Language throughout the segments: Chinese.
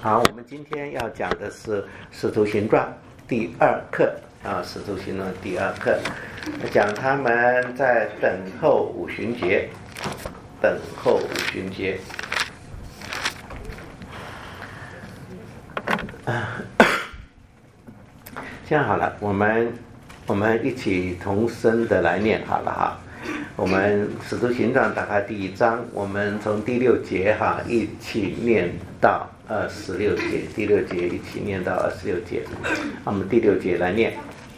好，我们今天要讲的是《使徒行传》第二课啊，《使徒行传》第二课，讲他们在等候五旬节，等候五旬节。这样好了，我们一起同声的来念好了哈。我们《使徒行传》打开第1章，我们从第6节哈一起念到26节，第6节一起念到26节。我们第6节来念。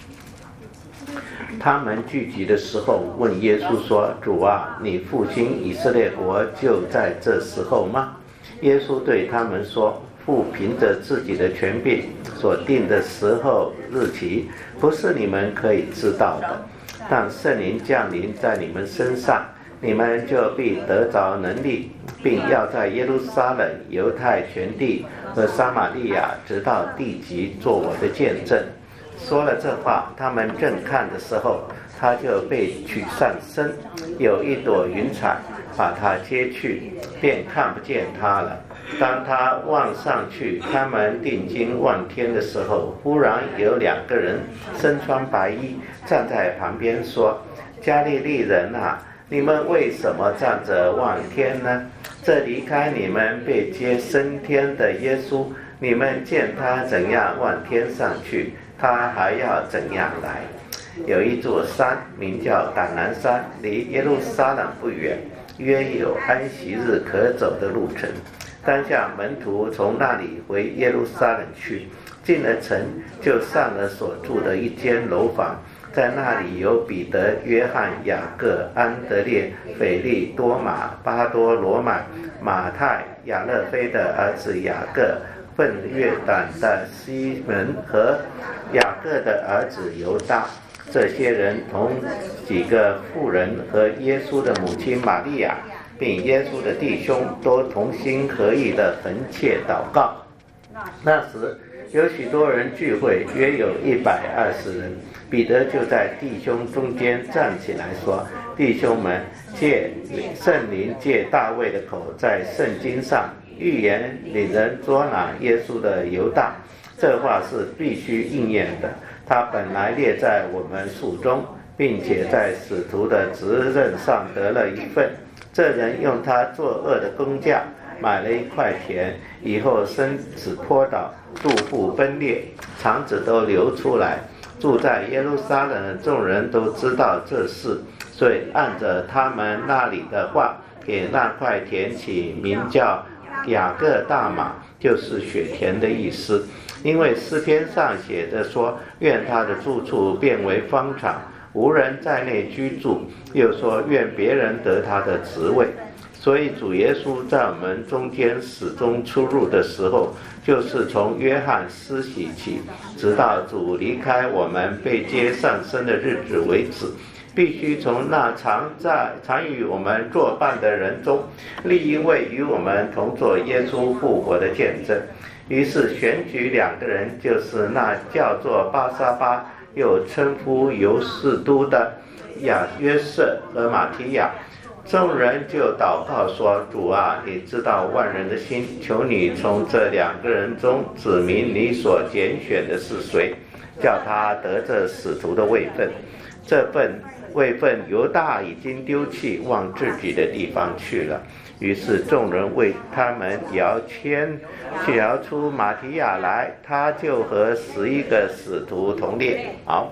他们聚集的时候，问耶稣说：“主啊，你复兴以色列国就在这时候吗？”耶稣对他们说：“父凭着自己的权柄所定的时候日期，不是你们可以知道的。但圣灵降临在你们身上，你们就必得着能力，并要在耶路撒冷、犹太全地和撒玛利亚直到地极做我的见证。”说了这话，他们正看的时候，他就被取上升，有一朵云彩把他接去，便看不见他了。当他望上去，他们定睛望天的时候，忽然有2个人身穿白衣站在旁边说：“加利利人啊，你们为什么站着望天呢？这离开你们被接升天的耶稣，你们见他怎样望天上去，他还要怎样来。”有一座山名叫橄榄山，离耶路撒冷不远，约有安息日可走的路程。当下门徒从那里回耶路撒冷去，进了城，就上了所住的一间楼房，在那里有彼得、约翰、雅各、安德烈、腓力、多马、巴多罗买、马太、亚勒菲的儿子雅各、奔约旦的西门和雅各的儿子犹大。这些人同几个妇人和耶稣的母亲玛利亚，并耶稣的弟兄都同心合意的恳切祷告。那时有许多人聚会，约有120人。彼得就在弟兄中间站起来说：“弟兄们，借圣灵借大卫的口，在圣经上预言领人捉拿耶稣的犹大，这话是必须应验的。他本来列在我们数中，并且在使徒的职任上得了一份。这人用他作恶的工价买了一块田，以后身子坡倒，肚腹分裂，肠子都流出来。住在耶路撒冷的众人都知道这事，所以按着他们那里的话，给那块田起名叫雅各大马，就是雪田的意思。因为诗篇上写着说：“愿他的住处变为荒场，无人在内居住。”又说：“愿别人得他的职位。”所以主耶稣在我们中间始终出入的时候，就是从约翰施洗起，直到主离开我们被接上升的日子为止，必须从那常与我们作伴的人中立一位与我们同作耶稣复活的见证。于是选举2个人，就是那叫做巴沙巴，又称呼犹士都的约瑟和马提亚。众人就祷告说：“主啊，你知道万人的心，求你从这2个人中指明你所拣选的是谁，叫他得这使徒的位分。这份位分犹大已经丢弃，往自己的地方去了。”于是众人为他们摇出马提亚来，他就和11个使徒同列。好，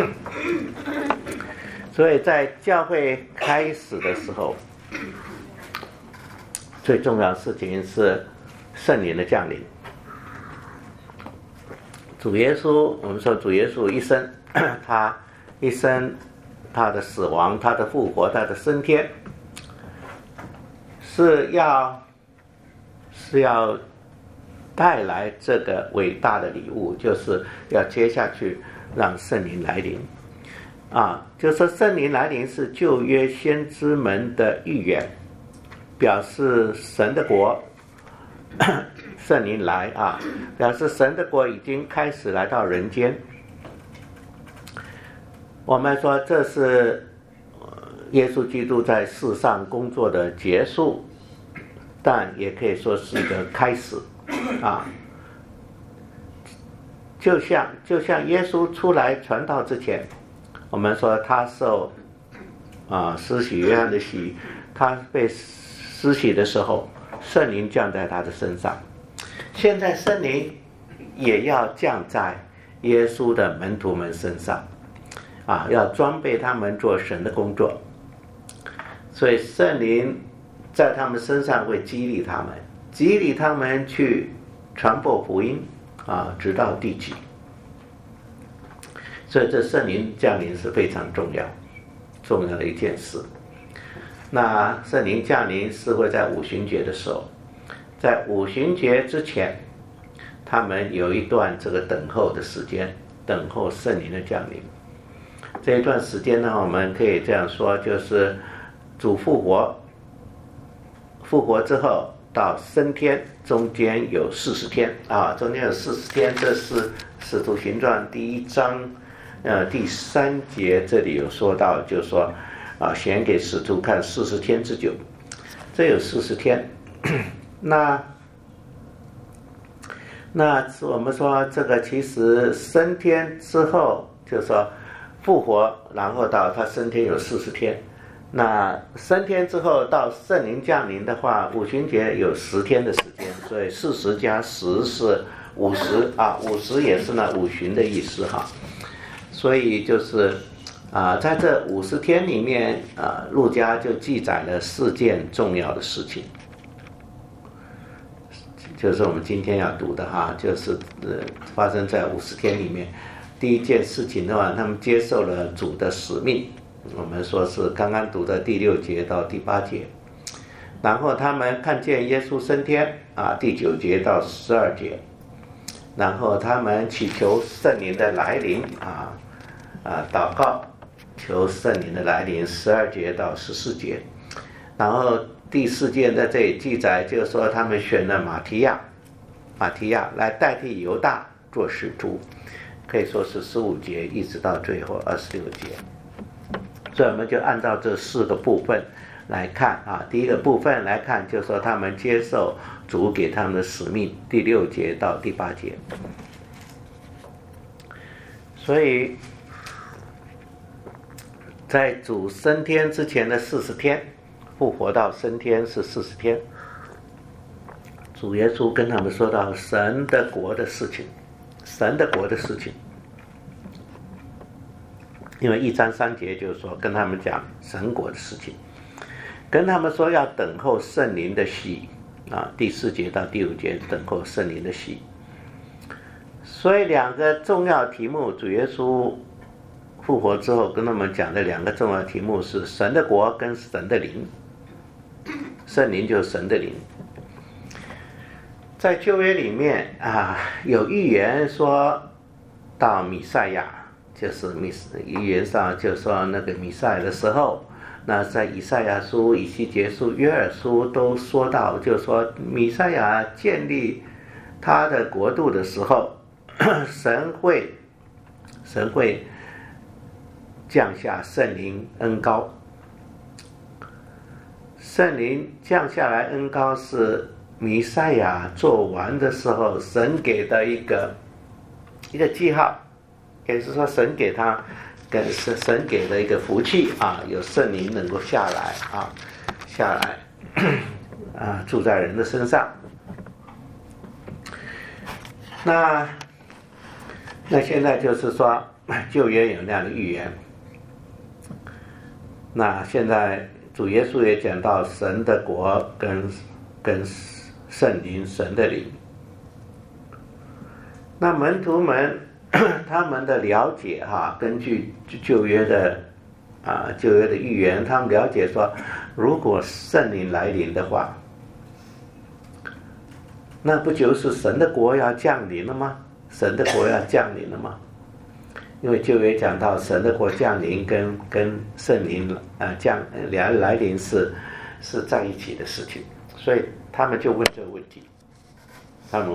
所以在教会开始的时候，最重要的事情是圣灵的降临。主耶稣，我们说主耶稣一生，他一生，他的死亡，他的复活，他的升天，是要带来这个伟大的礼物，就是要接下去让圣灵来临就是说圣灵来临是旧约先知们的预言，表示神的国圣灵来表示神的国已经开始来到人间。我们说这是耶稣基督在世上工作的结束，但也可以说是一个开始啊，就像耶稣出来传道之前，我们说他受施洗约翰的洗，他被施洗的时候，圣灵降在他的身上。现在圣灵也要降在耶稣的门徒们身上，要装备他们做神的工作。所以圣灵在他们身上会激励他们去传播福音直到地极。所以这圣灵降临是非常重要的一件事。那圣灵降临是会在五旬节的时候，在五旬节之前，他们有一段这个等候的时间，等候圣灵的降临。这一段时间呢，我们可以这样说，就是主复活之后到升天中间有40天中间有40天，这是使徒行传第1章第3节，这里有说到，就是说显给使徒看40天之久，这有40天。那我们说这个其实升天之后，就是说复活，然后到他升天有40天。那升天之后到圣灵降临的话，五旬节有10天的时间，所以40加10是50也是那五旬的意思所以就是在这50天里面路加就记载了4件重要的事情，就是我们今天要读的就是发生在50天里面。第一件事情的话，他们接受了主的使命，我们说是刚刚读的第6节到第8节。然后他们看见耶稣升天第9节到12节。然后他们祈求圣灵的来临祷告求圣灵的来临，12节到14节。然后第4件在这里记载，就是说他们选了马提亚来代替犹大做使徒，可以说是15节一直到最后26节。所以我们就按照这4个部分来看第一个部分来看，就是说他们接受主给他们的使命，第6节到第8节。所以在主升天之前的40天，复活到升天是40天，主耶稣跟他们说到神的国的事情，因为1章3节就是说跟他们讲神国的事情，跟他们说要等候圣灵的洗第4节到第5节等候圣灵的洗。所以2个重要题目，主耶稣复活之后跟他们讲的2个重要题目是神的国跟神的灵。圣灵就是神的灵。在旧约里面有预言说到弥赛亚，就是预言上就说那个弥赛亚的时候，那在以赛亚书、以西结书、约珥书都说到，就是说弥赛亚建立他的国度的时候，神会降下圣灵恩膏。圣灵降下来恩膏是弥赛亚做完的时候神给的一个记号，也就是说神给了一个福气有圣灵能够下来住在人的身上。那现在就是说旧约有那样的预言，那现在主耶稣也讲到神的国跟圣灵，神的灵。那门徒们他们的了解根据旧约的预言，他们了解说，如果圣灵来临的话，那不就是神的国要降临了吗？因为旧约讲到神的国降临跟圣灵来临是在一起的事情，所以他们就问这个问题。他们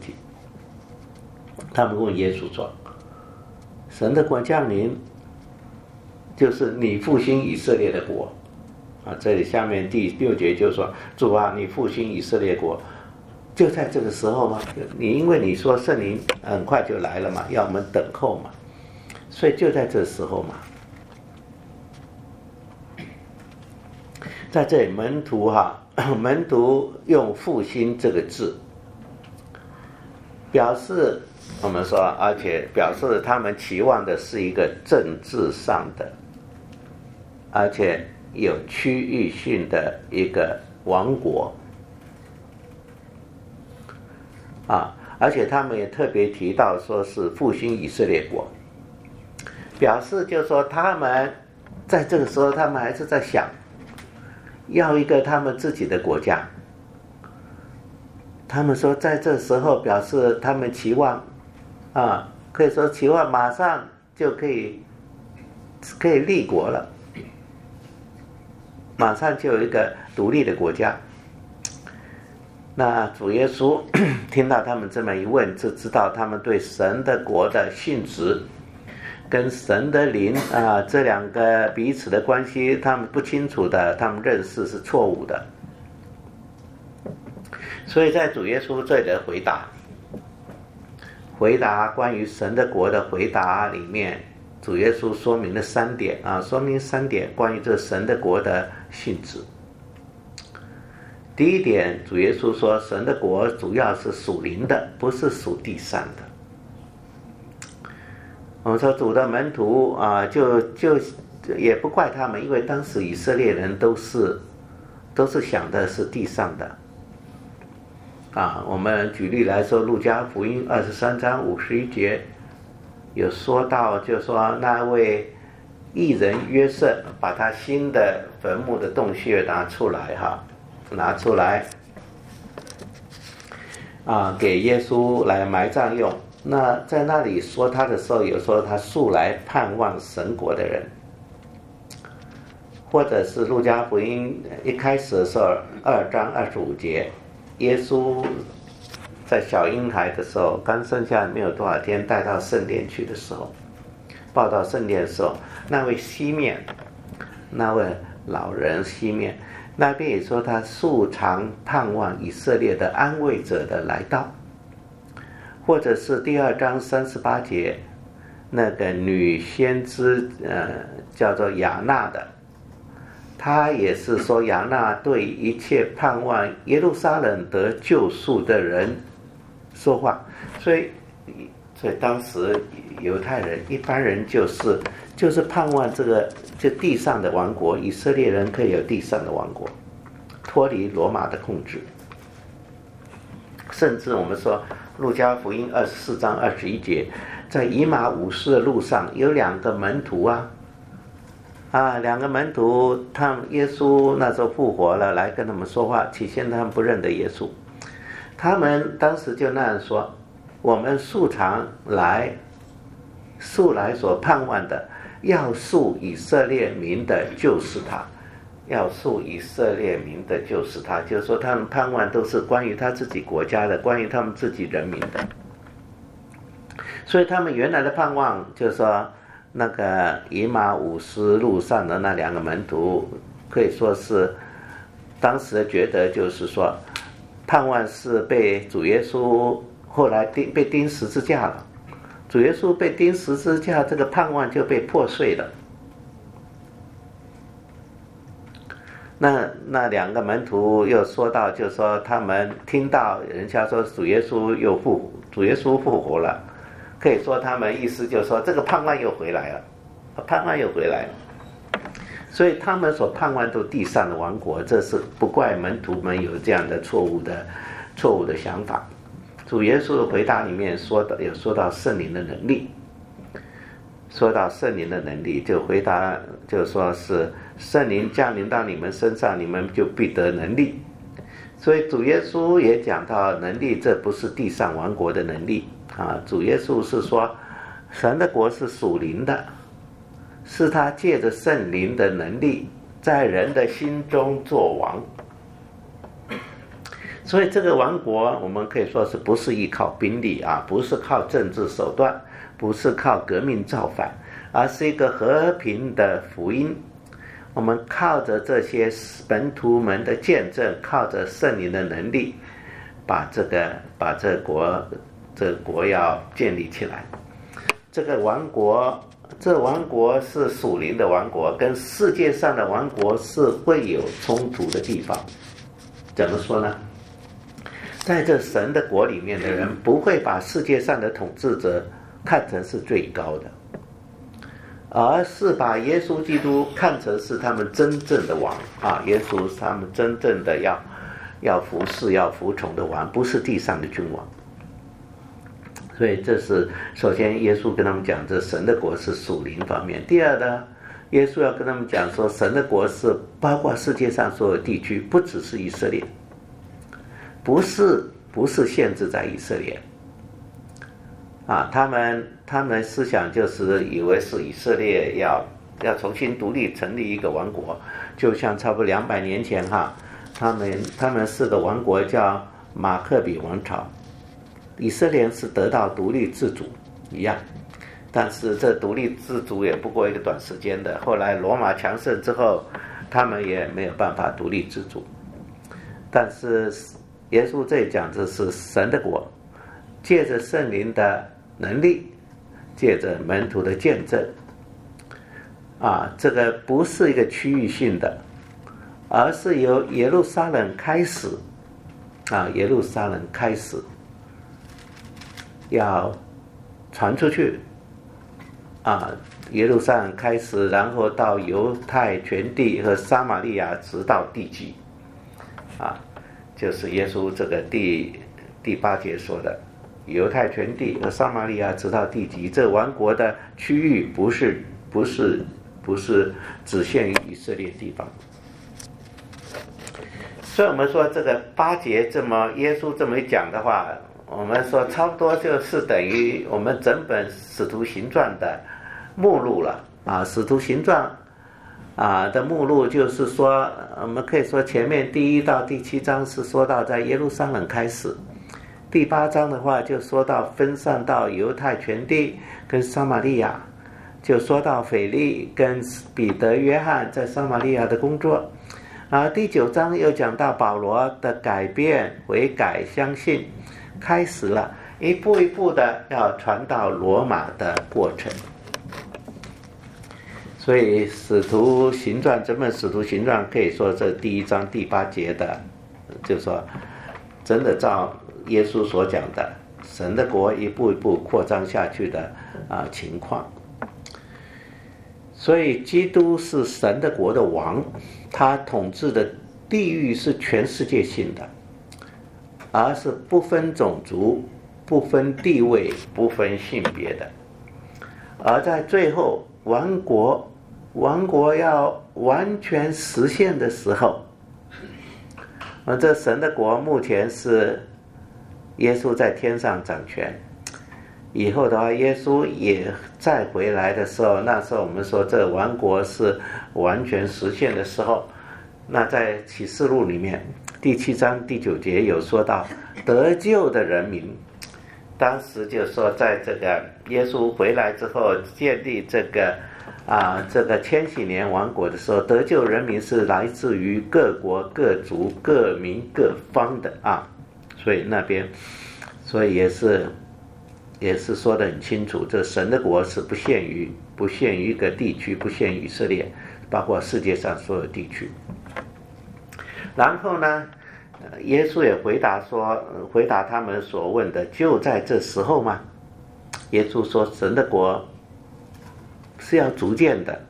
问耶稣说，神的国降临就是你复兴以色列的国这里下面第6节就说，主啊，你复兴以色列国， 就在这个时候吗？因为你说圣灵很快就来了嘛，要我们等候嘛，所以就在这时候嘛。在这里门徒门徒用复兴这个字表示，我们说，而且表示他们期望的是一个政治上的，而且有区域性的一个王国而且他们也特别提到说是复兴以色列国，表示就是说他们在这个时候他们还是在想要一个他们自己的国家。他们说在这时候表示他们期望可以说期望马上就可以立国了，马上就有一个独立的国家。那主耶稣听到他们这么一问，就知道他们对神的国的性质跟神的灵这两个彼此的关系他们不清楚的，他们认识是错误的。所以在主耶稣这里的回答关于神的国的回答里面，主耶稣说明了3点说明3点关于这神的国的性质。第一点，主耶稣说神的国主要是属灵的，不是属地上的。我们说主的门徒就也不怪他们，因为当时以色列人都是想的是地上的我们举例来说，路加福音23章51节有说到，就说那位义人约瑟把他新的坟墓的洞穴拿出来给耶稣来埋葬用。那在那里说他的时候，有说他素来盼望神国的人，或者是路加福音一开始的时候2章25节，耶稣在小婴孩的时候，刚生下没有多少天，带到圣殿去的时候，抱到圣殿的时候，那位老人西面那边也说他素常盼望以色列的安慰者的来到。或者是第2章38节，那个女先知叫做亚娜的，她也是说亚娜对一切盼望耶路撒冷得救赎的人说话。所以当时犹太人一般人就是盼望这地上的王国，以色列人可以有地上的王国，脱离罗马的控制。甚至我们说路加福音24章21节，在以马五斯的路上有2个门徒2个门徒，耶稣那时候复活了，来跟他们说话。起先他们不认得耶稣，他们当时就那样说：我们素来所盼望的，要赎以色列民的就是他。要赎以色列民的就是他，就是说他们盼望都是关于他自己国家的，关于他们自己人民的。所以他们原来的盼望就是说，那个以马五斯路上的那2个门徒，可以说是当时觉得就是说，盼望是被主耶稣后来被钉十字架了，主耶稣被钉十字架，这个盼望就被破碎了。那2个门徒又说到，就说他们听到人家说主耶稣复活了，可以说他们意思就是说这个盼望又回来了，所以他们所盼望都地上的王国，这是不怪门徒们有这样的错误的想法。主耶稣的回答里面有说到圣灵的能力，就回答就说是圣灵降临到你们身上，你们就必得能力。所以主耶稣也讲到能力，这不是地上王国的能力主耶稣是说神的国是属灵的，是他借着圣灵的能力在人的心中作王。所以这个王国我们可以说是不是依靠兵力不是靠政治手段，不是靠革命造反，而是一个和平的福音。我们靠着这些门徒们的见证，靠着圣灵的能力， 把这个国要建立起来。这个王国是属灵的王国，跟世界上的王国是会有冲突的地方。怎么说呢？在这神的国里面的人，不会把世界上的统治者看成是最高的，而是把耶稣基督看成是他们真正的王啊！耶稣是他们真正的要服侍、要服从的王，不是地上的君王。所以这是首先耶稣跟他们讲，这神的国是属灵方面。第二呢，耶稣要跟他们讲说，神的国是包括世界上所有地区，不只是以色列，不是限制在以色列啊。他们思想就是以为是以色列要重新独立成立一个王国，就像差不多200年前他们是个王国叫马克比王朝，以色列是得到独立自主一样，但是这独立自主也不过一个短时间的，后来罗马强盛之后，他们也没有办法独立自主。但是耶稣这里讲这是神的国，借着圣灵的能力，借着门徒的见证这个不是一个区域性的，而是由耶路撒冷开始耶路撒冷开始要传出去耶路撒冷开始，然后到犹太全地和撒玛利亚，直到地极就是耶稣这个第8节说的，犹太全地和撒玛利亚直到地极。这王国的区域不是只限于以色列地方。所以我们说这个8节耶稣这么一讲的话，我们说差不多就是等于我们整本使徒行传的目录了使徒行传的目录就是说，我们可以说前面第1到第7章是说到在耶路撒冷开始，第8章的话就说到分散到犹太全地跟撒玛利亚，就说到腓利跟彼得约翰在撒玛利亚的工作第9章又讲到保罗的改变、悔改、相信，开始了一步一步的要传到罗马的过程。所以使徒行传，整本使徒行传可以说这第1章第8节的，就是说真的照耶稣所讲的神的国一步一步扩张下去的情况。所以基督是神的国的王，他统治的地域是全世界性的，而是不分种族、不分地位、不分性别的。而在最后王国要完全实现的时候，这神的国目前是耶稣在天上掌权，以后的话耶稣也再回来的时候，那时候我们说这王国是完全实现的时候，那在启示录里面第7章第9节有说到得救的人民，当时就说在这个耶稣回来之后建立这个千禧年王国的时候，得救人民是来自于各国各族各民各方的所以那边也是说得很清楚，这神的国是不限于一个地区，不限于以色列，包括世界上所有地区。然后呢耶稣也回答他们所问的，就在这时候嘛。耶稣说神的国是要逐渐的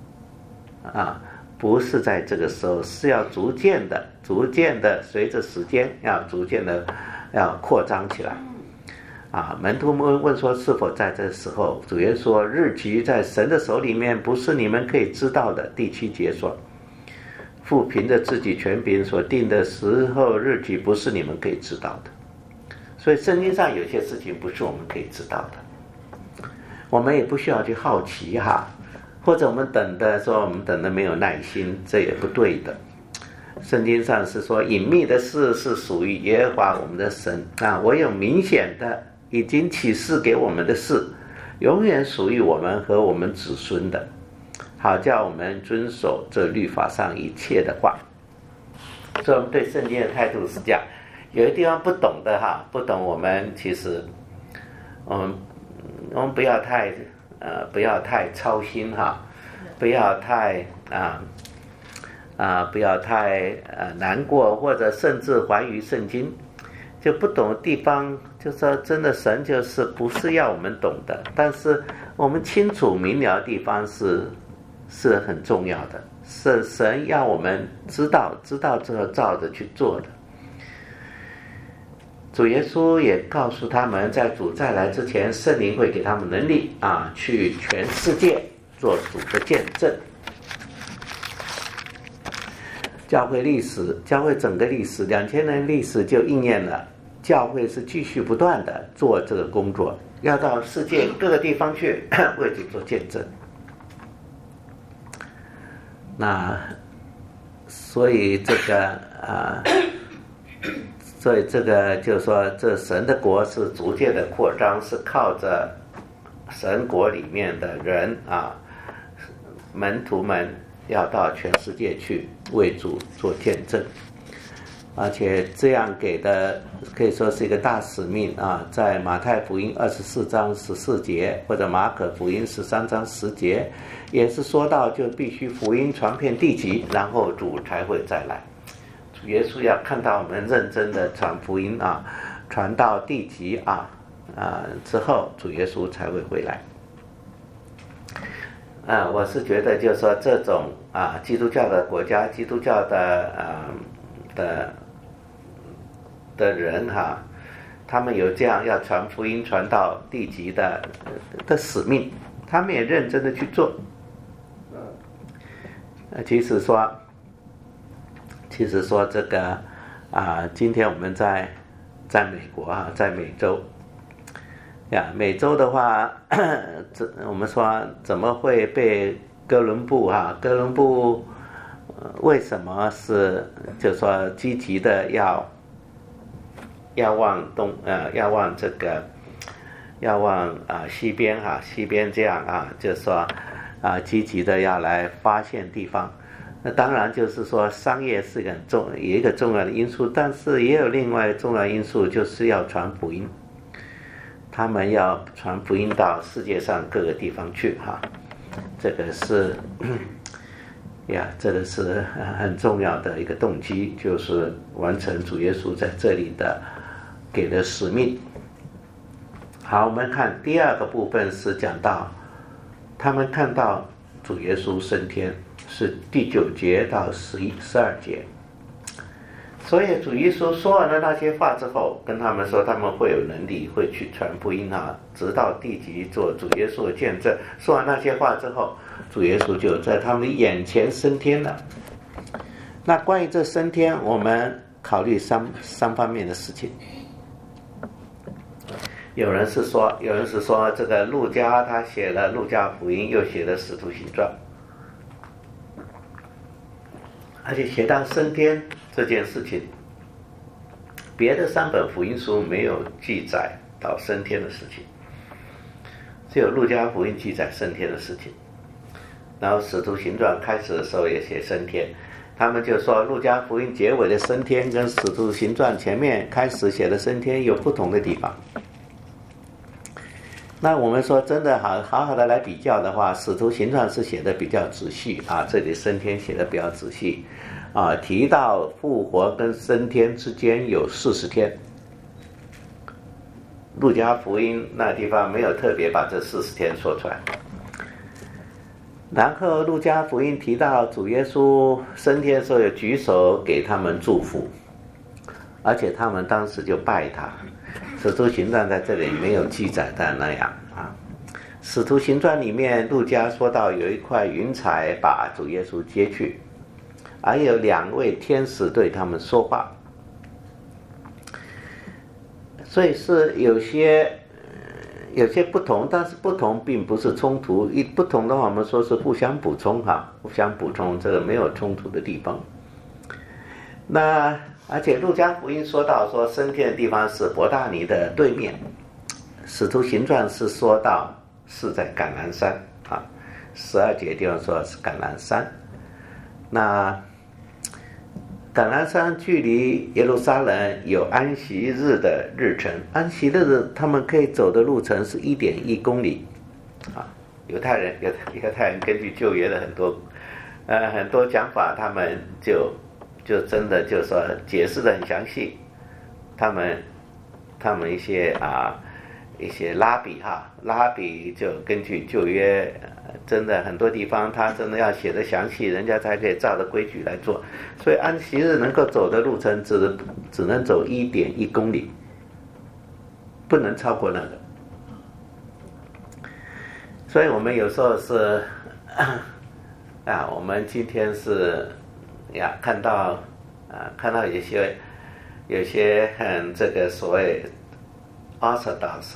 不是在这个时候，是要逐渐的随着时间要逐渐的要扩张起来门徒们问说是否在这时候，主耶稣说日期在神的手里面，不是你们可以知道的。第7节说父凭着自己权柄所定的时候日期，不是你们可以知道的。所以圣经上有些事情不是我们可以知道的，我们也不需要去好奇或者我们等的没有耐心，这也不对的。圣经上是说隐秘的事是属于耶和华我们的神唯有明显的已经启示给我们的事，永远属于我们和我们子孙的，好叫我们遵守这律法上一切的话。所以我们对圣经的态度是这样， 有的地方不懂的哈，不懂我们其实我们不要太操心哈，不要太不要太难过，或者甚至怀疑圣经。就不懂的地方，就说真的神就是不是要我们懂的，但是我们清楚明了的地方是很重要的，是神要我们知道之后照着去做的。主耶稣也告诉他们，在主再来之前，圣灵会给他们能力去全世界做主的见证。教会整个历史2000年历史就应验了，教会是继续不断的做这个工作，要到世界各个地方去为主做见证。那所以这个就是说，这神的国是逐渐的扩张，是靠着神国里面的人门徒们要到全世界去为主做见证，而且这样给的可以说是一个大使命在马太福音24章14节或者马可福音13章10节也是说到，就必须福音传遍地极，然后主才会再来。主耶稣要看到我们认真的传福音传到地极之后，主耶稣才会回来。我是觉得就是说这种基督教的国家，基督教的人他们有这样要传福音传到地极的使命，他们也认真的去做。其实说这个今天我们在美国在美洲美洲的话，我们说怎么会被哥伦布为什么是就说积极的要往西边这样就说积极的要来发现地方。那当然就是说商业是一个重要的因素，但是也有另外重要因素，就是要传福音。他们要传福音到世界上各个地方去这个是很重要的一个动机，就是完成主耶稣在这里的给的使命。好，我们看第二个部分是讲到他们看到主耶稣升天，是第9节到12节。所以主耶稣说完了那些话之后，跟他们说他们会有能力会去传福音直到地极做主耶稣的见证。说完那些话之后，主耶稣就在他们眼前升天了。那关于这升天，我们考虑三方面的事情。有人是说这个路加他写了路加福音，又写了使徒行传，而且写到升天这件事情，别的3本福音书没有记载到升天的事情，只有路加福音记载升天的事情。然后使徒行传开始的时候也写升天，他们就说路加福音结尾的升天跟使徒行传前面开始写的升天有不同的地方。那我们说真的好好的来比较的话，使徒行传是写的比较仔细这里升天写的比较仔细提到复活跟升天之间有40天。路加福音那地方没有特别把这40天说出来。然后路加福音提到主耶稣升天的时候有举手给他们祝福，而且他们当时就拜他。使徒行传在这里没有记载的那样使徒行传里面路加说到有一块云彩把主耶稣接去，还有2位天使对他们说话。所以是有些不同，但是不同并不是冲突。不同的话我们说是互相补充互相补充，这个没有冲突的地方。那而且路加福音说到说升天的地方是伯大尼的对面，使徒行传是说到是在橄榄山12节地方说是橄榄山。那橄榄山距离耶路撒冷有安息日的日程，安息日他们可以走的路程是 1.1 公里啊。犹太人根据旧约的很多讲法，他们就真的就说解释的很详细。他们一些拉比就根据旧约，真的很多地方他真的要写的详细，人家才可以照着规矩来做。所以安息日能够走的路程只能走 1.1 公里，不能超过那个。所以我们有时候是我们今天是看到有些很这个所谓 Orthodox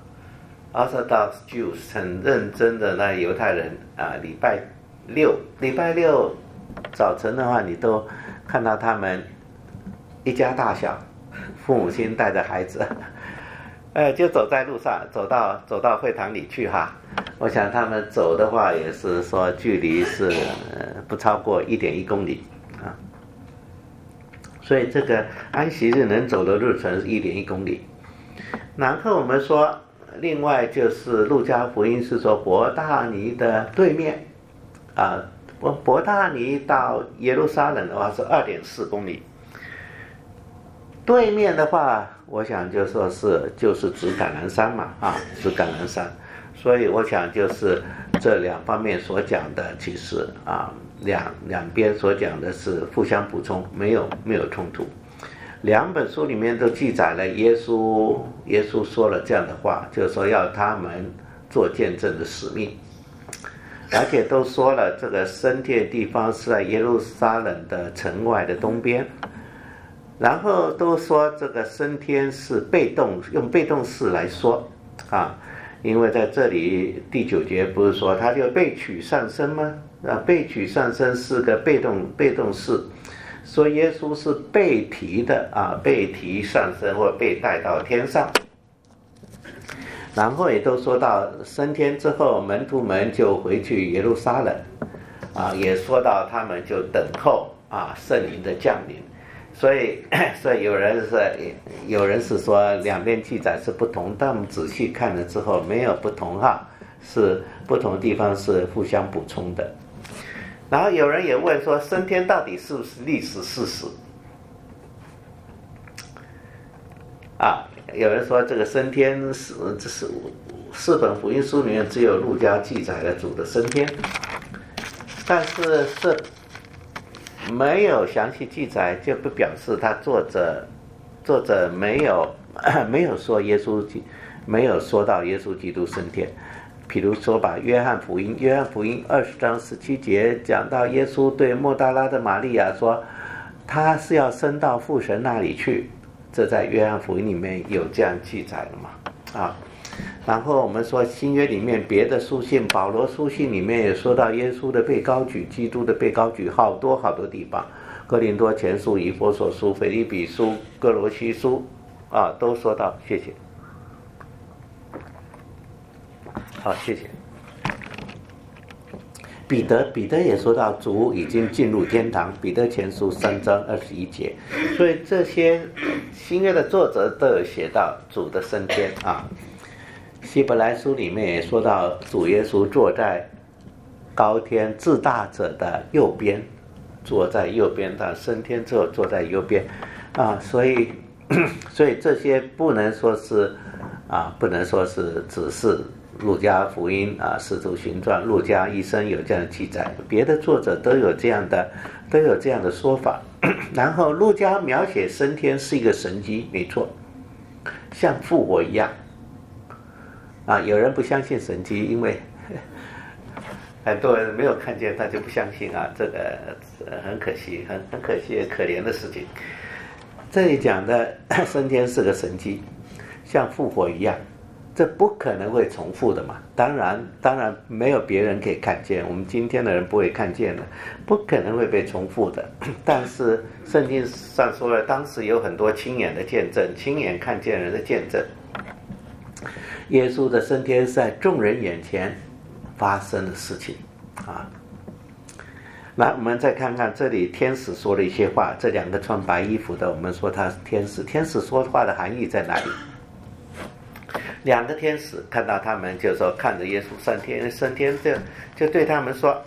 Orthodox Jews 很认真的那犹太人礼拜六早晨的话，你都看到他们一家大小，父母亲带着孩子，就走在路上，走到会堂里去哈。我想他们走的话，也是说距离是不超过 1.1 公里啊。所以这个安息日能走的路程是 1.1 公里。然后我们说，另外就是路加福音是说伯大尼的对面伯大尼到耶路撒冷的话是 2.4 公里。对面的话，我想就说就是指橄榄山嘛指橄榄山。所以我想就是这两方面所讲的，其实两边所讲的是互相补充，没有冲突。两本书里面都记载了耶稣说了这样的话，就是说要他们做见证的使命，而且都说了这个升天地方是在耶路撒冷的城外的东边，然后都说这个升天是用被动式来说因为在这里第9节不是说他就被取上升吗？被取上升是个被动式，说耶稣是被提的被提上升或被带到天上。然后也都说到升天之后，门徒们就回去耶路撒冷也说到他们就等候圣灵的降临。所以有人是说两边记载是不同，但我们仔细看了之后没有不同是不同的地方是互相补充的。然后有人也问说，升天到底是不是历史事实有人说这个升天这是4本福音书里面只有路加记载了主的升天，但是没有详细记载，就不表示他作者没有说没有说到耶稣基督升天。比如说把约翰福音20章17节讲到耶稣对莫大拉的玛利亚说他是要升到父神那里去，这在约翰福音里面有这样记载了嘛然后我们说新约里面别的书信，保罗书信里面也说到耶稣的被高举，基督的被高举，好多地方，哥林多前书、以弗所书、腓立比书、哥罗西书都说到。谢谢。好，谢谢。彼得也说到主已经进入天堂，彼得前书3章21节。所以这些新约的作者都有写到主的升天希伯来书里面也说到主耶稣坐在高天至大者的右边，坐在右边，到升天之后坐在右边所以这些不能说是只是路加福音使徒行传、路加医生有这样的记载，别的作者都有这样的说法。然后路加描写升天是一个神迹，没错，像复活一样有人不相信神迹，因为很多人没有看见他就不相信这个很可惜，很可惜可怜的事情。这里讲的升天是个神迹，像复活一样，这不可能会重复的嘛。当然没有别人可以看见，我们今天的人不会看见的，不可能会被重复的。但是圣经上说了，当时有很多亲眼的见证，亲眼看见人的见证。耶稣的升天是在众人眼前发生的事情那我们再看看这里天使说了一些话，这两个穿白衣服的，我们说他是天使，天使说话的含义在哪里？两个天使看到他们，就说看着耶稣升天，就对他们说：“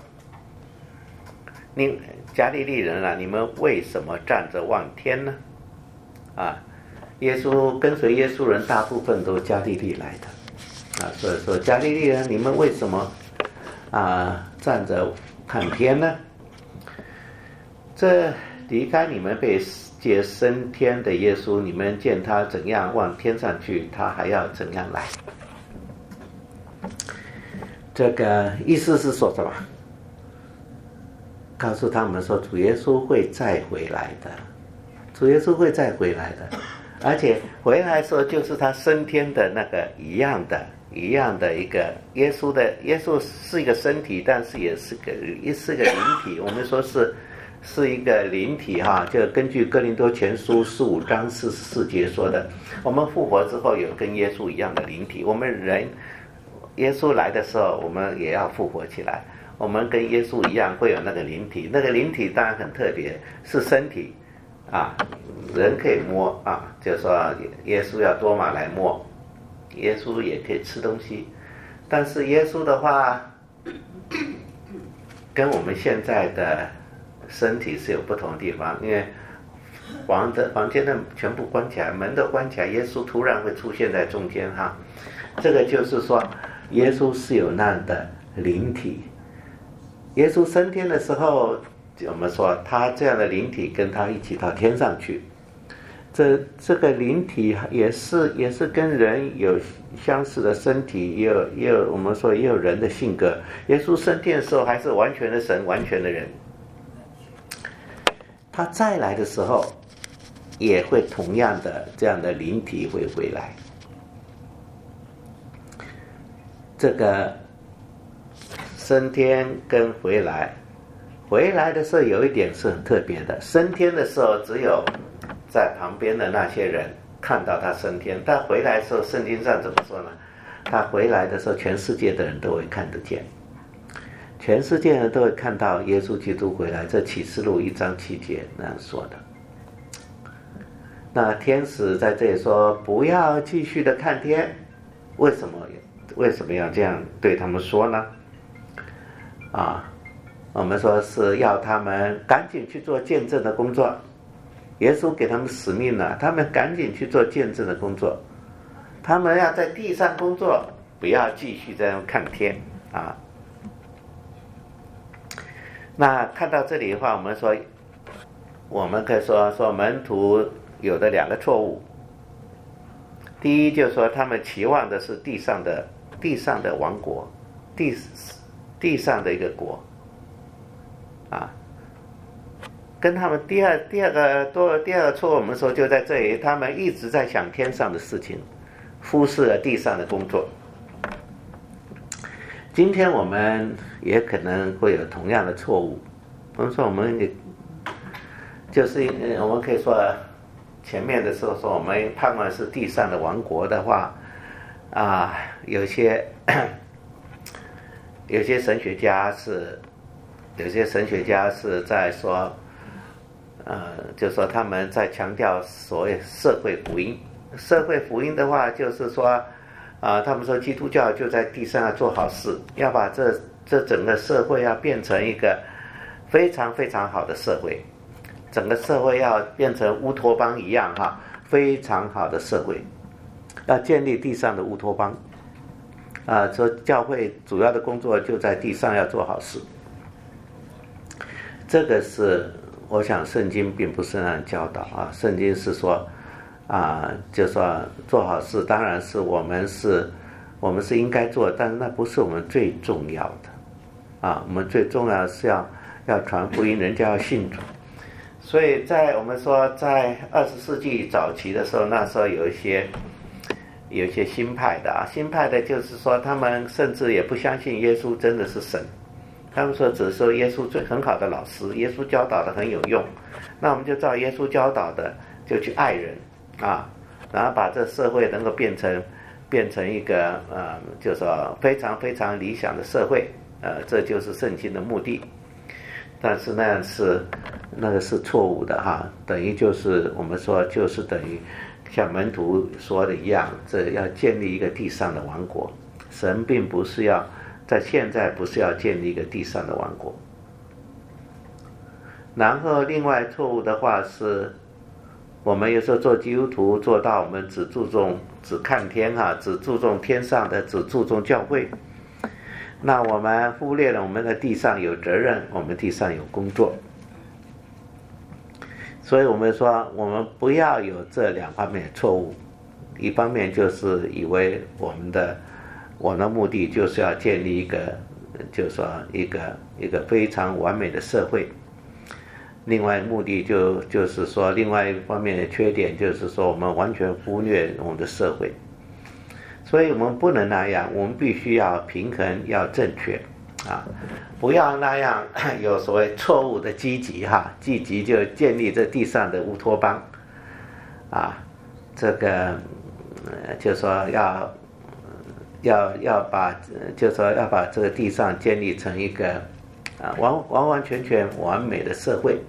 你加利利人啊，你们为什么站着望天呢？”啊，耶稣跟随耶稣人大部分都加利利来的，啊，所以说加利利人，你们为什么站着看天呢？这离开你们被接升天的耶稣，你们见他怎样往天上去，他还要怎样来。这个意思是说什么？告诉他们说，主耶稣会再回来的，主耶稣会再回来的，而且回来的时候就是他升天的那个一样的一个耶稣是一个身体，但是也是个灵体。我们说是一个灵体哈，就根据哥林多前书15章44节说的，我们复活之后有跟耶稣一样的灵体。我们人耶稣来的时候，我们也要复活起来，我们跟耶稣一样会有那个灵体。那个灵体当然很特别，是身体啊，人可以摸啊，就是说耶稣要多马来摸，耶稣也可以吃东西，但是耶稣的话跟我们现在的身体是有不同的地方，因为房间的全部关起来，门都关起来，耶稣突然会出现在中间哈。这个就是说耶稣是有那样的灵体。耶稣升天的时候，我们说他这样的灵体跟他一起到天上去，这个灵体也是跟人有相似的身体，也有我们说也有人的性格。耶稣升天的时候还是完全的神，完全的人。他再来的时候也会同样的这样的灵体会回来。这个升天跟回来的时候有一点是很特别的，升天的时候只有在旁边的那些人看到他升天，但回来的时候圣经上怎么说呢？他回来的时候全世界的人都会看得见，全世界人都会看到耶稣基督回来，这启示录1章7节那样说的。那天使在这里说不要继续的看天，为什么要这样对他们说呢？我们说是要他们赶紧去做见证的工作，耶稣给他们使命了，他们赶紧去做见证的工作，他们要在地上工作，不要继续这样看天啊。那看到这里的话，我们可以说门徒有的两个错误。第一就是说他们期望的是地上的王国，地上的一个国啊。跟他们第二个错误，我们说就在这里，他们一直在想天上的事情，忽视了地上的工作。今天我们也可能会有同样的错误。我们说我们可以说前面的时候说我们盼望是地上的王国的话有些神学家是在说就说他们在强调所谓社会福音。社会福音的话就是说他们说基督教就在地上要做好事，要把这整个社会要变成一个非常非常好的社会，整个社会要变成乌托邦一样非常好的社会，要建立地上的乌托邦说教会主要的工作就在地上要做好事。这个是我想圣经并不是那样教导圣经是说就说做好事当然是我们是应该做，但是那不是我们最重要的我们最重要的是要传福音，人家要信主。所以我们说在20世纪早期的时候，那时候有一些新派的就是说他们甚至也不相信耶稣真的是神，他们说只是说耶稣很好的老师，耶稣教导的很有用，那我们就照耶稣教导的就去爱人然后把这社会能够变成一个就是说非常非常理想的社会这就是圣经的目的。 但是那个是错误的哈，等于就是我们说就是等于像门徒说的一样，这要建立一个地上的王国。神并不是要在现在不是要建立一个地上的王国。然后另外错误的话是，我们有时候做基督徒做到我们只看天哈，只注重天上的，只注重教会，那我们忽略了我们在地上有责任，我们地上有工作。所以我们说我们不要有这两方面的错误，一方面就是以为我的目的就是要建立一个，就是说一个非常完美的社会。另外目的就是说，另外一方面的缺点就是说，我们完全忽略我们的社会，所以我们不能那样，我们必须要平衡，要正确啊，不要那样有所谓错误的积极哈，积极就建立这地上的乌托邦啊，这个就说要把就说要把这个地上建立成一个完全完美的社会。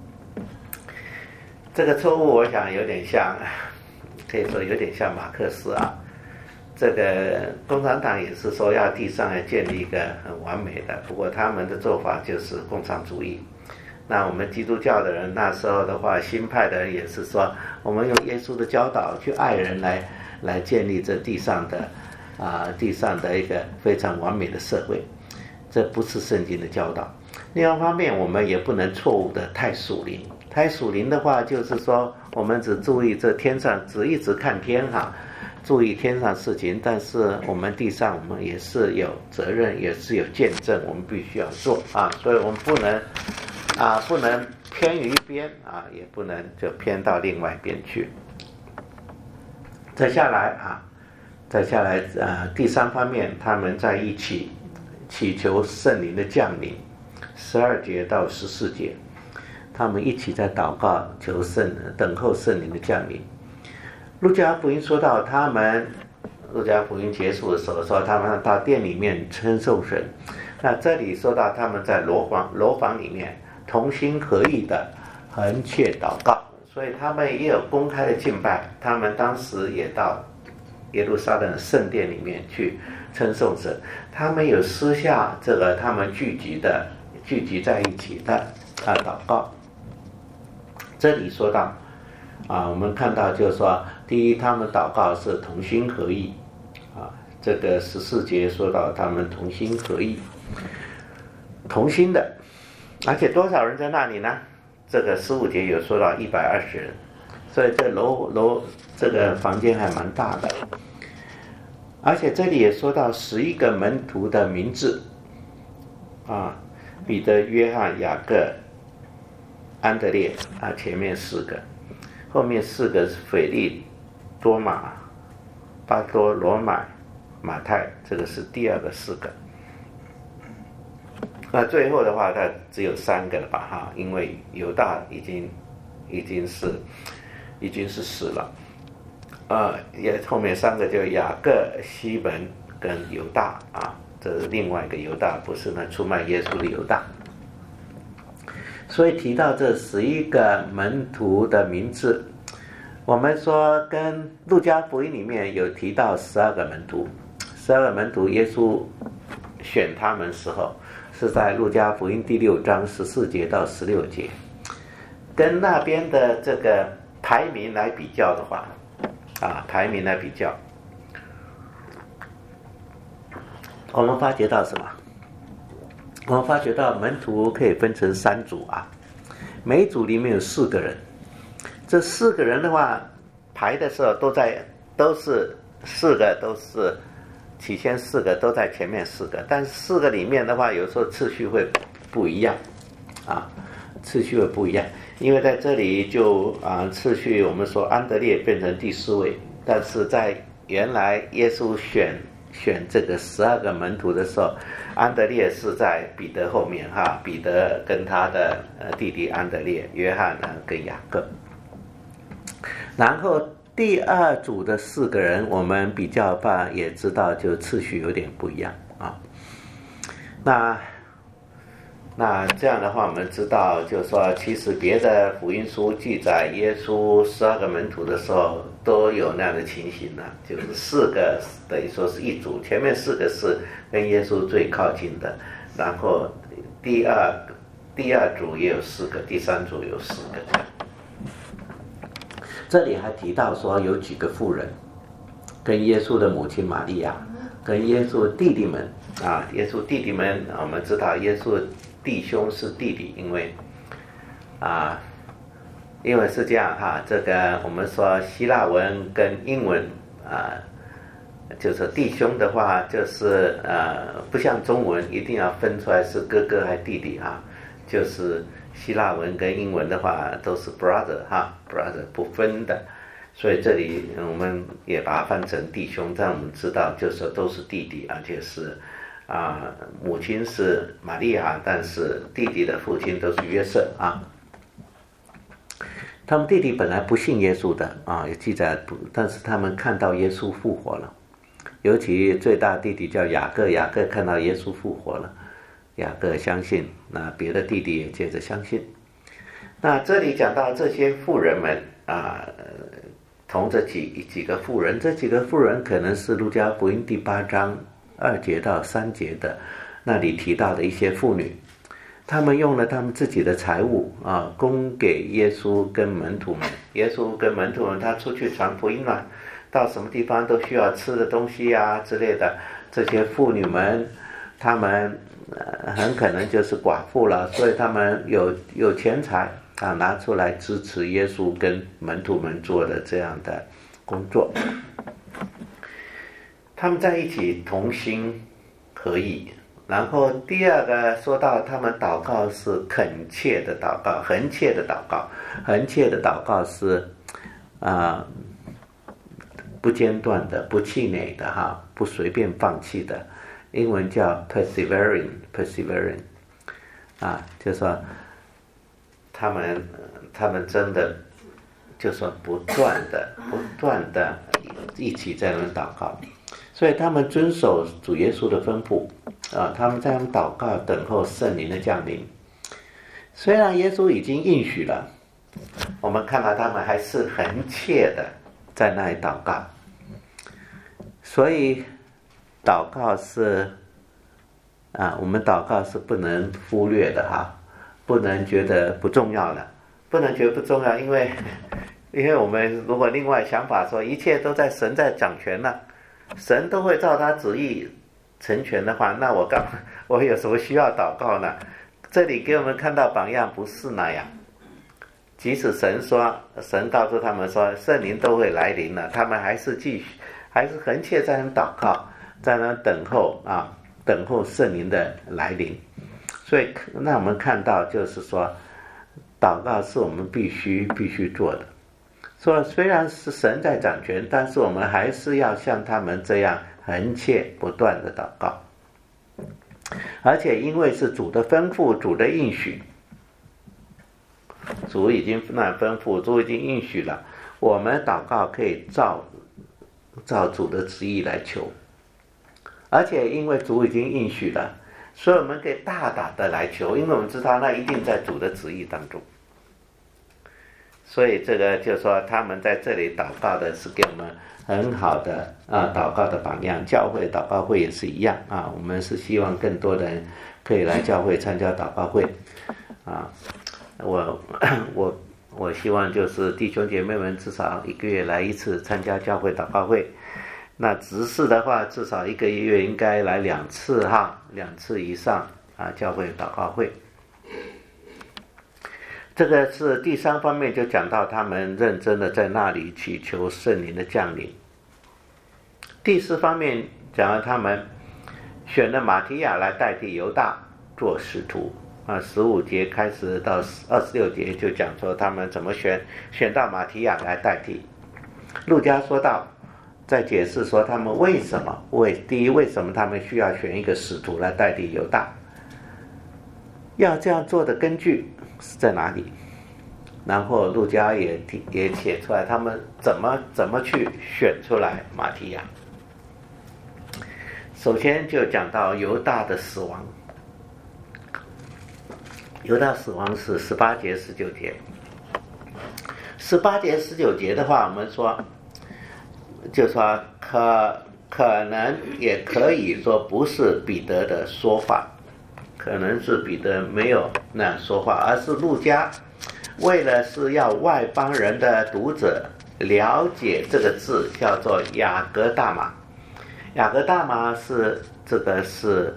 这个错误我想有点像，可以说有点像马克思啊。这个共产党也是说要地上要建立一个很完美的，不过他们的做法就是共产主义。那我们基督教的人那时候的话，新派的人也是说，我们用耶稣的教导去爱人来建立这地上的一个非常完美的社会，这不是圣经的教导。另外一方面，我们也不能错误的太属灵。太属灵的话，就是说我们只注意这天上，一直看天哈，注意天上事情，但是我们地上我们也是有责任，也是有见证，我们必须要做啊，所以我们不能偏于一边啊，也不能就偏到另外一边去。再下来第三方面，他们在一起祈求圣灵的降临，12节到14节。他们一起在祷告，等候圣灵的降临。路加福音说到路加福音结束的时候说他们到殿里面称颂神。那这里说到他们在楼房里面同心合意的横切祷告，所以他们也有公开的敬拜。他们当时也到耶路撒冷圣殿里面去称颂神，他们有私下他们聚集在一起的祷告。这里说到我们看到就是说，第一，他们祷告是同心合意这个14节说到他们同心合意，同心的，而且多少人在那里呢？这个15节有说到120人，所以这个房间还蛮大的。而且这里也说到11个门徒的名字彼得、约翰、雅各、安德烈前面4个，后面4个是腓利、多马、巴多罗买、马太，这个是第二个4个。那最后的话，它只有3个了吧因为犹大已经是死了也后面3个就雅各、西门跟犹大这是另外一个犹大，不是那出卖耶稣的犹大。所以提到这11个门徒的名字，我们说跟路加福音里面有提到12个门徒，12个门徒耶稣选他们时候是在路加福音第6章14节到16节，跟那边的这个排名来比较的话我们发觉到什么？我们发觉到门徒可以分成3组每组里面有4个人，这4个人的话排的时候都是4个都是起先4个都在前面4个，但4个里面的话有时候次序会不一样因为在这里就次序我们说安德烈变成第4位，但是在原来耶稣选这个12个门徒的时候，安德烈是在彼得后面彼得跟他的弟弟安德烈，约翰跟雅各。然后第2组的4个人，我们比较也知道就次序有点不一样那那这样的话，我们知道，就是说，其实别的福音书记载耶稣12个门徒的时候，都有那样的情形呢，就是4个等于说是一组，前面4个是跟耶稣最靠近的，然后第二组也有4个，第3组有4个。这里还提到说有几个妇人，跟耶稣的母亲玛利亚，跟耶稣的弟弟们啊，耶稣弟弟们，我们知道耶稣的弟兄是弟弟，因为是这样哈，这个我们说希腊文跟英文就是弟兄的话，就是不像中文一定要分出来是哥哥还弟弟啊，就是希腊文跟英文的话都是 brother 哈 ，brother 不分的，所以这里我们也把它翻成弟兄，让我们知道就是都是弟弟，而且是母亲是玛利亚，但是弟弟的父亲都是约瑟啊。他们弟弟本来不信耶稣的有记载，但是他们看到耶稣复活了，尤其最大弟弟叫雅各，雅各看到耶稣复活了，雅各相信，那别的弟弟也接着相信。那这里讲到这些妇人们同这几个妇人，这几个妇人可能是路加福音第8章2节到3节的那里提到的一些妇女，他们用了他们自己的财物供给耶稣跟门徒们。耶稣跟门徒们他出去传福音了，到什么地方都需要吃的东西之类的，这些妇女们他们很可能就是寡妇了，所以他们有钱财拿出来支持耶稣跟门徒们做的这样的工作。他们在一起同心合意。然后第二个说到他们祷告是恳切的祷告，恒切的祷告，恒切的祷告是不间断的，不气馁的不随便放弃的，英文叫 persevering 就是说他们真的就是说不断的一起在那祷告，所以他们遵守主耶稣的吩咐他们在祷告等候圣灵的降临。虽然耶稣已经应许了，我们看到他们还是恒切的在那里祷告。所以祷告是我们祷告是不能忽略的不能觉得不重要的，不能觉得不重要，因为我们如果另外想法说一切都在神在掌权了，神都会照他旨意成全的话，那我有什么需要祷告呢？这里给我们看到榜样不是那样。即使神告诉他们说圣灵都会来临了，他们还是恒切在那祷告，在那等候圣灵的来临。所以那我们看到就是说祷告是我们必须做的。说虽然是神在掌权，但是我们还是要像他们这样恒切不断的祷告。而且因为是主的吩咐，主的应许，主已经吩咐，主已经应许了，我们祷告可以照主的旨意来求。而且因为主已经应许了，所以我们可以大胆的来求，因为我们知道那一定在主的旨意当中。所以这个就是说他们在这里祷告的是给我们很好的祷告的榜样。教会祷告会也是一样我们是希望更多的人可以来教会参加祷告会我希望就是弟兄姐妹们至少1个月来1次参加教会祷告会，那执事的话至少1个月应该来2次2次以上教会祷告会。这个是第3方面，就讲到他们认真的在那里祈求圣灵的降临。第4方面讲到他们选了马提亚来代替犹大做使徒15节开始到26节就讲说他们怎么选到马提亚来代替。路加说到在解释说他们第一为什么他们需要选一个使徒来代替犹大，要这样做的根据是在哪里？然后路加也写出来他们怎么去选出来马提亚。首先就讲到犹大的死亡。 犹大死亡是18节19节。18节19节的话，我们说就说可能也可以说不是彼得的说法，可能是彼得没有那样说话，而是路加为了是要外邦人的读者了解这个字叫做雅各大马。雅各大马是这个是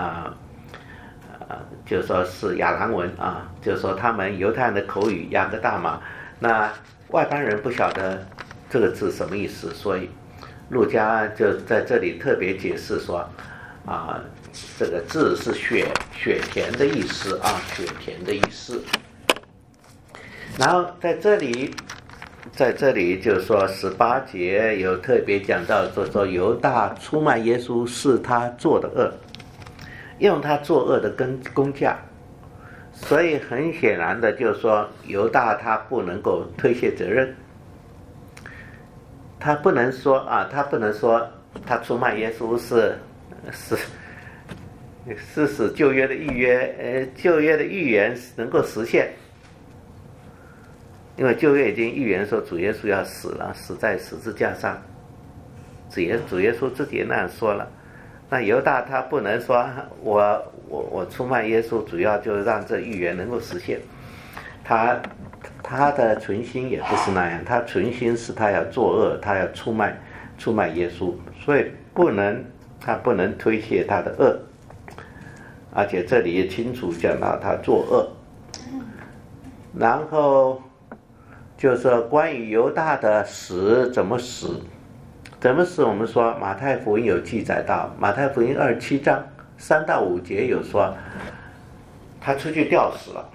就说是亚兰文啊，就说他们犹太人的口语雅各大马，那外邦人不晓得这个字什么意思，所以路加就在这里特别解释说这个字是血甜的意思啊，血甜的意思。然后在这里就说18节有特别讲到说犹大出卖耶稣是他做的恶，用他作恶的工价，所以很显然的就是说犹大他不能够推卸责任，他不能说他出卖耶稣是使旧约的预言能够实现，因为旧约已经预言说主耶稣要死了，死在十字架上，主耶稣自己也那样说了。那犹大他不能说我出卖耶稣，主要就是让这预言能够实现。他的存心也不是那样，他存心是他要作恶，他要出卖耶稣，所以他不能推卸他的恶，而且这里也清楚讲到他作恶。然后就是关于犹大的死怎么死，我们说马太福音有记载到，马太福音27章3到5节有说他出去吊死了，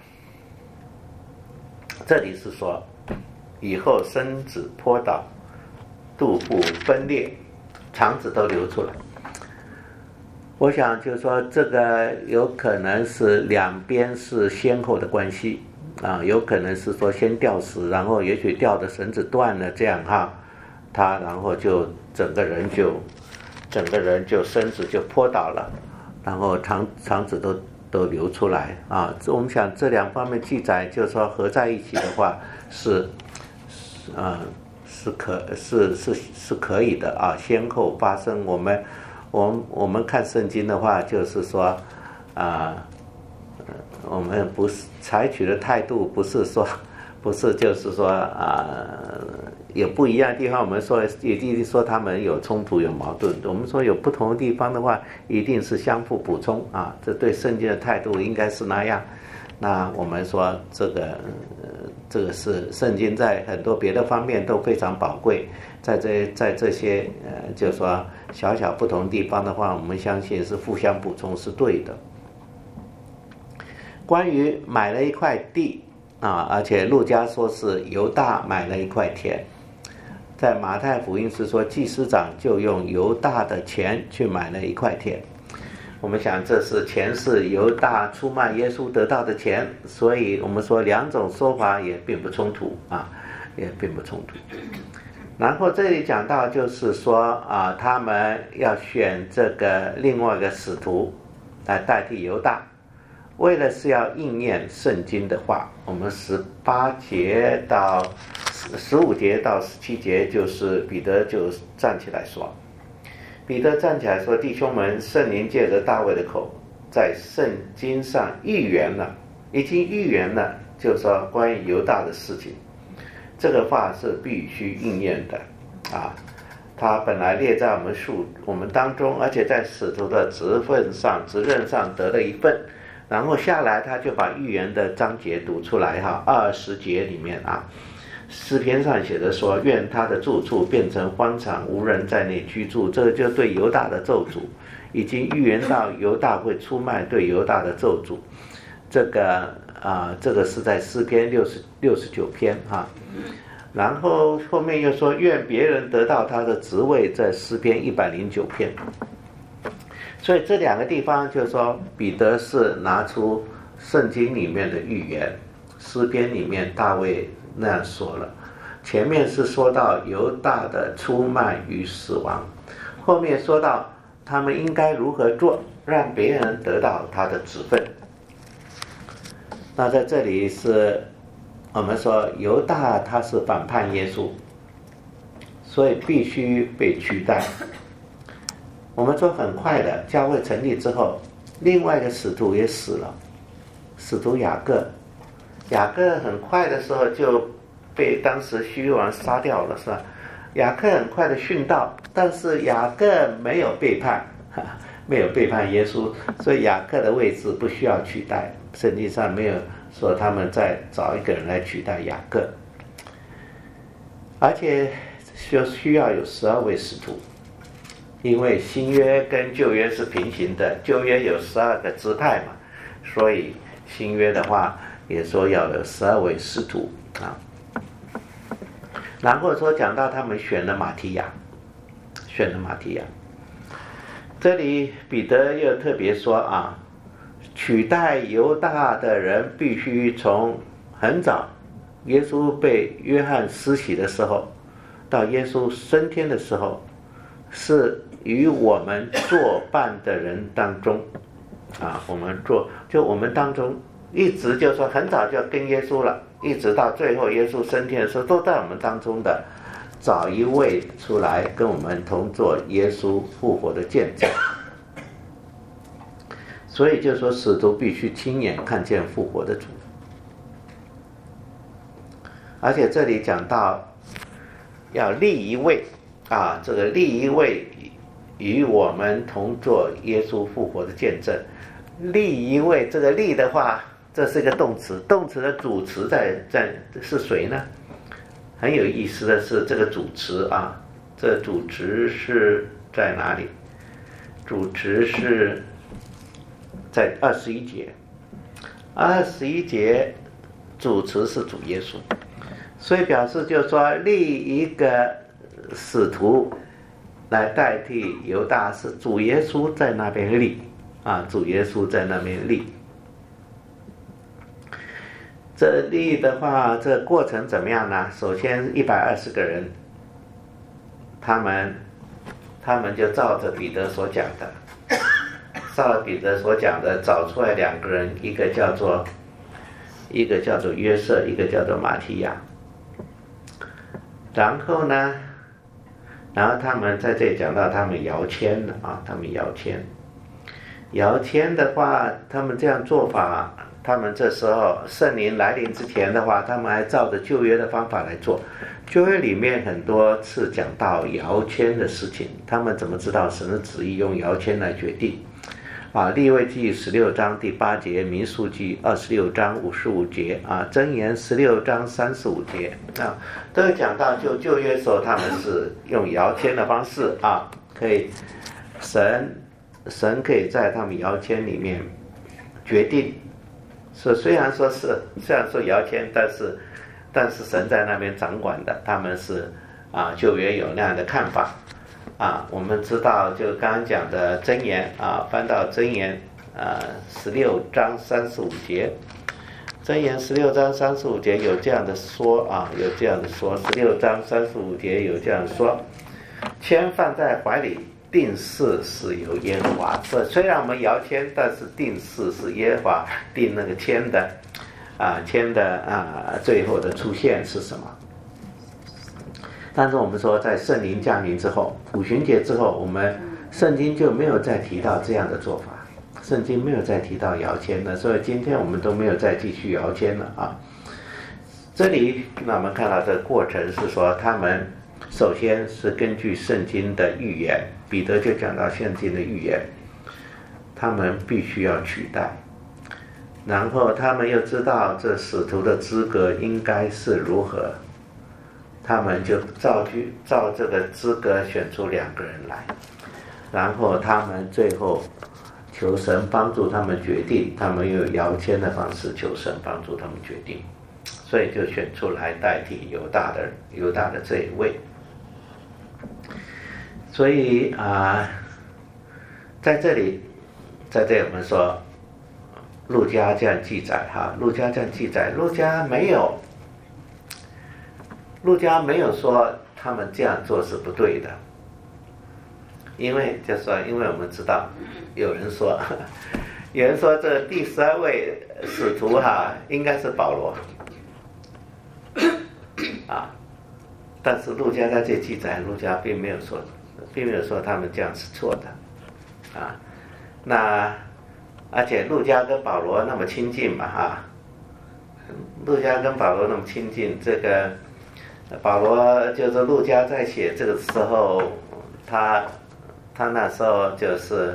这里是说以后身子扑倒，肚腹分裂，肠子都流出来。我想就是说这个有可能是两边是先后的关系有可能是说先吊死，然后也许吊的绳子断了，这样他然后就整个人就身子就扑倒了，然后肠子都流出来我们想这两方面记载就是说合在一起的话是可以的先后发生。我们看圣经的话，就是说我们不是采取的态度不是就是说有不一样的地方，我们说一定说他们有冲突有矛盾，我们说有不同的地方的话一定是相互补充这对圣经的态度应该是那样。那我们说这个是圣经在很多别的方面都非常宝贵，在这些就是说小小不同地方的话，我们相信是互相补充是对的。关于买了一块地而且路加说是犹大买了一块田，在马太福音是说祭司长就用犹大的钱去买了一块田。我们想这是钱是犹大出卖耶稣得到的钱，所以我们说两种说法也并不冲突也并不冲突。然后这里讲到就是说他们要选这个另外一个使徒来代替犹大，为了是要应验圣经的话，我们18节到15节到17节就是彼得就站起来说，弟兄们，圣灵借着大卫的口在圣经上已经预言了，就是说关于犹大的事情，这个话是必须应验的他本来列在我们当中，而且在使徒的职任上得了一份，然后下来他就把预言的章节读出来20节里面诗篇上写的说，愿他的住处变成荒场，无人在内居住，这个就对犹大的咒诅，已经预言到犹大会出卖，对犹大的咒诅。这个是在诗篇69篇然后后面又说愿别人得到他的职位，在诗篇109篇。所以这两个地方就是说彼得是拿出圣经里面的预言，诗篇里面大卫那样说了，前面是说到犹大的出卖与死亡，后面说到他们应该如何做，让别人得到他的职分。 那在这里是我们说犹大他是反叛耶稣，所以必须被取代。我们说很快的，教会成立之后，另外一个使徒也死了，使徒雅各。雅各很快的时候就被当时虚王杀掉了，是吧？雅各很快的殉道，但是雅各没有背叛，没有背叛耶稣，所以雅各的位置不需要取代。圣经上没有说他们再找一个人来取代雅各，而且需要有12位使徒，因为新约跟旧约是平行的，旧约有12个支派嘛，所以新约的话也说要有12位使徒啊。然后说讲到他们选了马提亚，这里彼得又特别说啊，取代犹大的人必须从很早耶稣被约翰施洗的时候到耶稣升天的时候，是与我们作伴的人当中啊，我们当中一直就说很早就要跟耶稣了，一直到最后耶稣升天的时候都在我们当中的，找一位出来跟我们同做耶稣复活的见证。所以就说使徒必须亲眼看见复活的主。而且这里讲到要立一位啊，这个立一位与我们同做耶稣复活的见证。立一位，这个立的话，这是一个动词，动词的主词在是谁呢？很有意思的是这个主词啊，这主词是在哪里？主词是在21节，21节主词是主耶稣，所以表示就是说立一个使徒来代替犹大，是主耶稣在那边立啊，主耶稣在那边立。这立的话，这过程怎么样呢？首先120个人，他们就照着彼得所讲的，找出来2个人，一个叫做约瑟，一个叫做马提亚。然后他们在这里讲到他们摇签了啊，摇签的话，他们这样做法，他们这时候圣灵来临之前的话，他们还照着旧约的方法来做。旧约里面很多次讲到摇签的事情，他们怎么知道神的旨意？用摇签来决定啊。利未记16章第8节，民数记26章55节啊，箴言16章35节啊，都有讲到旧约时候他们是用摇签的方式啊，可以神可以在他们摇签里面决定。虽然说摇签，但是神在那边掌管的，他们是啊，旧约有那样的看法啊。我们知道就刚刚讲的箴言啊，翻到箴言16章35节，箴言16章35节有这样的说啊，16章35节有这样说，签放在怀里，定事是由耶和华。虽然我们摇签，但是定事是耶和华定那个签的最后的出现是什么？但是我们说在圣灵降临之后，五旬节之后，我们圣经就没有再提到这样的做法，圣经没有再提到摇签了，所以今天我们都没有再继续摇签了啊。这里那我们看到这个过程是说，他们首先是根据圣经的预言，彼得就讲到圣经的预言，他们必须要取代，然后他们又知道这使徒的资格应该是如何，他们就照这个资格选出2个人来，然后他们最后求神帮助他们决定，他们用摇签的方式求神帮助他们决定，所以就选出来代替犹大的这一位。所以在这里我们说路加这样记载哈，路加没有说他们这样做是不对的，因为我们知道有人说有人说这第12位使徒应该是保罗啊，但是路加在这记载，路加并没有说他们这样是错的啊。那而且路加跟保罗那么亲近嘛路加跟保罗那么亲近，这个保罗就是路加在写这个时候，他那时候就是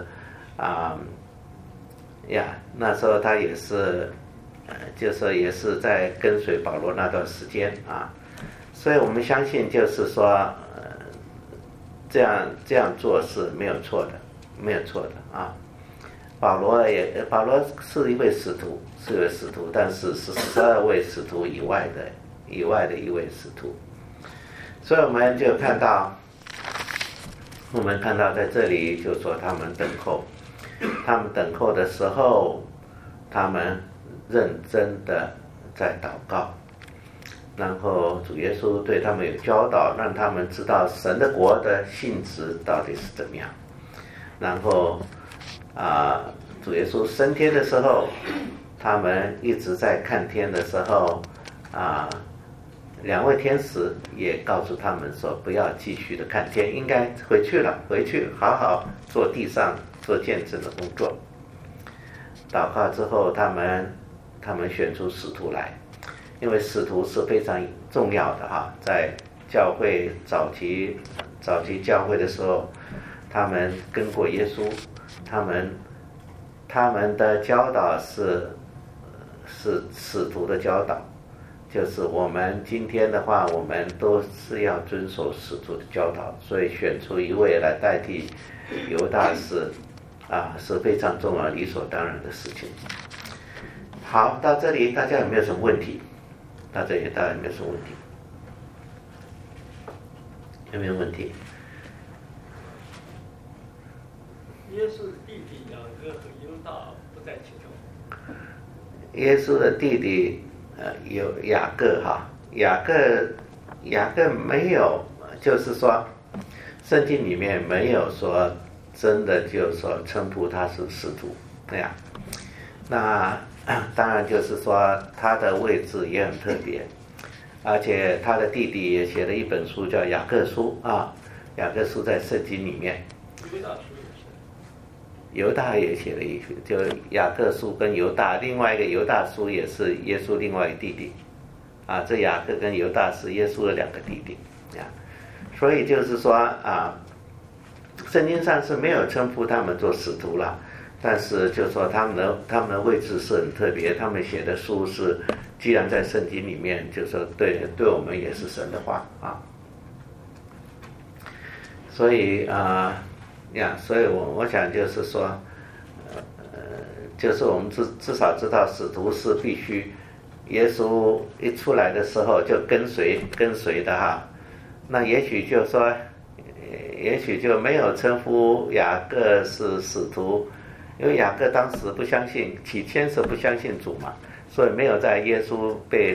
那时候他也是就是也是在跟随保罗那段时间所以我们相信就是说这样做是没有错的保罗是一位使徒，但是是12位使徒以外的一位使徒。所以我们就看到在这里就说他们等候的时候，他们认真的在祷告，然后主耶稣对他们有教导，让他们知道神的国的性质到底是怎么样。然后主耶稣升天的时候，他们一直在看天的时候2位天使也告诉他们说，不要继续的看天，应该回去好好做地上做见证的工作。祷告之后，他们选出使徒来，因为使徒是非常重要的在教会早期教会的时候，他们跟过耶稣，他们的教导是使徒的教导，就是我们今天的话，我们都是要遵守使徒的教导，所以选出一位来代替犹大是非常重要理所当然的事情。好，到这里大家有没有什么问题？到这里大家有没有什么问题？有没有问题？ 耶稣的弟弟雅各和犹大不在其中。 耶稣的弟弟有雅各雅各没有，就是说圣经里面没有说真的就是说称呼他是使徒那当然就是说他的位置也很特别，而且他的弟弟也写了一本书叫雅各书雅各书在圣经里面，犹大也写了一就雅各书跟犹大，另外一个犹大书也是耶稣另外一个弟弟这雅各跟犹大是耶稣的2个弟弟所以就是说圣经上是没有称呼他们做使徒了，但是就说他们的位置是很特别，他们写的书是既然在圣经里面，就说对我们也是神的话所以所以我想就是说就是我们至少知道使徒是必须耶稣一出来的时候就跟随的那也许就说也许就没有称呼雅各是使徒，因为雅各当时不相信，起先是不相信主嘛，所以没有在耶稣被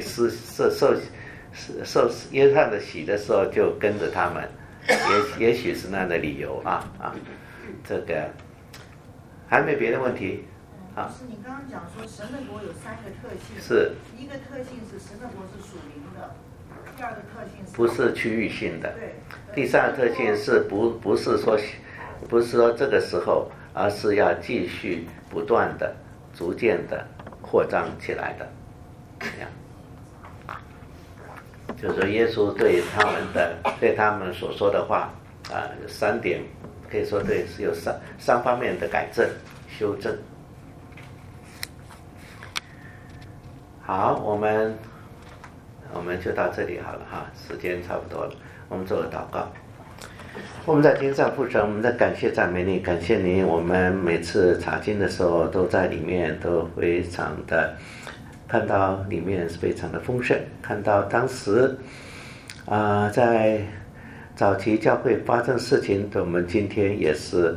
受约翰的洗的时候就跟着他们，也许是那样的理由这个还没别的问题是你刚刚讲说神的国有3个特性， 是一个特性是神的国是属灵的，第2个特性是不是区域性的， 对， 第3个特性是不是说这个时候，而是要继续不断的逐渐的扩张起来的就是说耶稣对他们所说的话有3点，可以说对是有三方面的改正修正。好，我们就到这里好了时间差不多了，我们做个祷告。我们在天上父神，我们在感谢赞美你，感谢你，我们每次查经的时候都在里面都非常的看到里面是非常的丰盛，看到当时在早期教会发生事情，对我们今天也是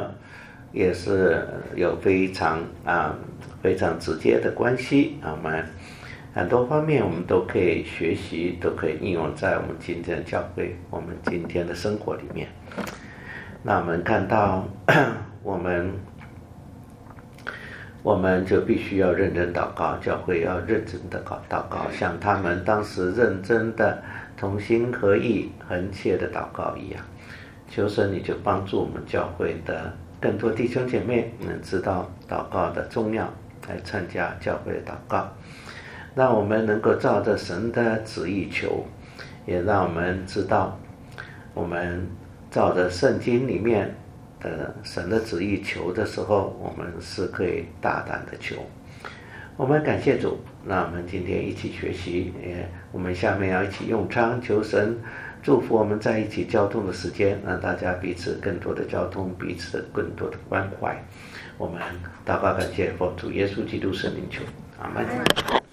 有非常直接的关系我们很多方面我们都可以学习，都可以应用在我们今天的教会，我们今天的生活里面。那我们看到我们我们就必须要认真祷告，教会要认真的祷告，像他们当时认真的同心合意恒切的祷告一样。求神你就帮助我们教会的更多弟兄姐妹能知道祷告的重要，来参加教会的祷告，让我们能够照着神的旨意求，也让我们知道我们照着圣经里面的神的旨意求的时候，我们是可以大胆的求。我们感谢主，那我们今天一起学习，我们下面要一起用唱，求神祝福我们在一起交通的时间，让大家彼此更多的交通，彼此的更多的关怀。我们祷告感谢奉主耶稣基督圣名求，阿们。